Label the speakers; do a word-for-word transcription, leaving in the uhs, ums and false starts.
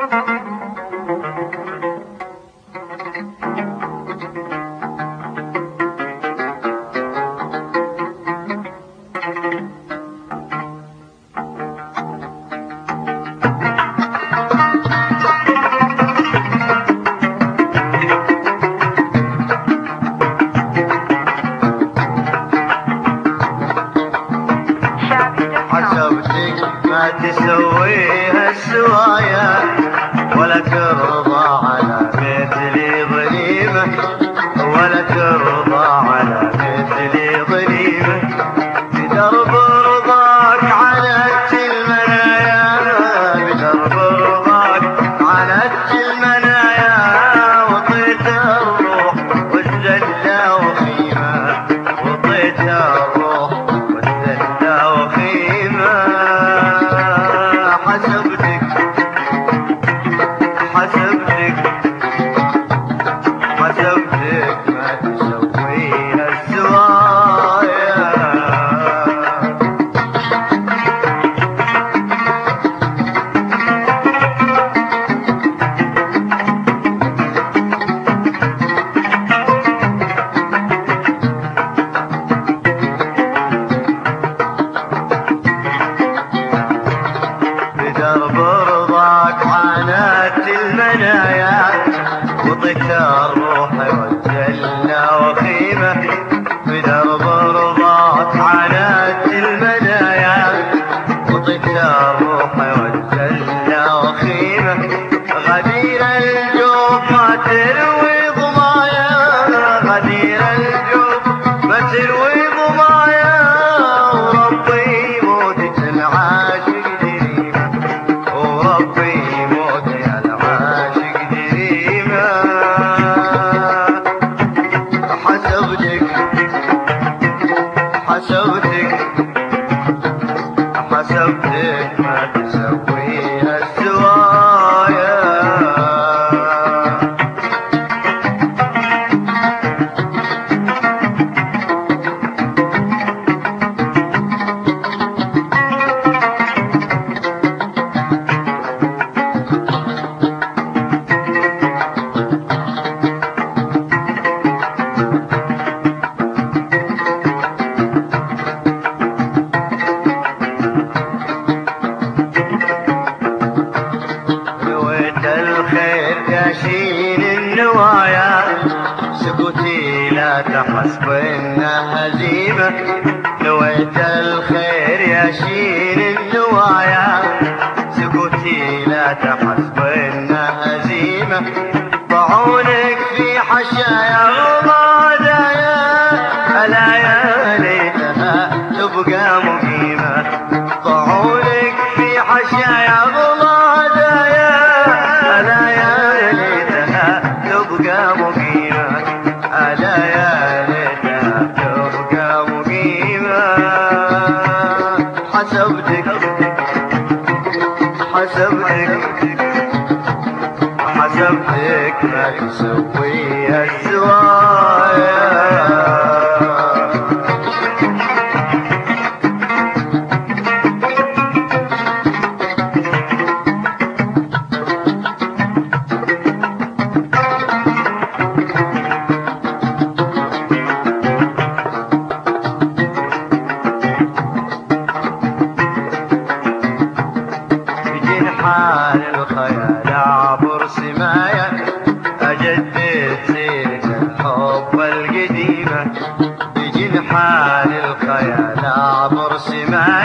Speaker 1: ما تسويها السوايا ولا ترضى على مثلي ظليمة، ولا ترضى على مثلي ظليمة. بدرب رضاك عنت المنايا، بدرب رضاك عنت المنايا، وطيت الروح والذلة وخيمة، وطيت الروح والذلة وخيمة. حسبتك حسبتك حسبتك ما تسويها السوايا. بدرب رضاك عانت المنايا، وطيت الروح والذلة وخيمة. بدرب رضاك عانت المنايا، وطيت الروح والذلة وخيمة. غدير الجوف ما تروي ضمايا، غدير الجوف ما تروي ضمايا، وربي موتة العاشق دريمة، وربي موتة العاشق دريمة. حسبتك حسبتك حسبتك ما تسويها السوايا. نويت الخير يشين النوايا، سكوتي لا تحسب انها هزيمة. نويت الخير يشين النوايا، سكوتي لا تحسب انها هزيمة. ضعونك في حشايا غضايا، ألا يا ليتها تبقى مقيمة. ضعونك في حشايا غضايا، ألا يا ليتها تبقى مقيمة، ألا يا ليتها تبقى مقيمة. حسبتك حسبتك حسبتك ما تسويها السوايا. بجنحان الخيال اعبر سمايا، اجدد سيرة الحب القديمة. بجنحان الخيال اعبر سمايا،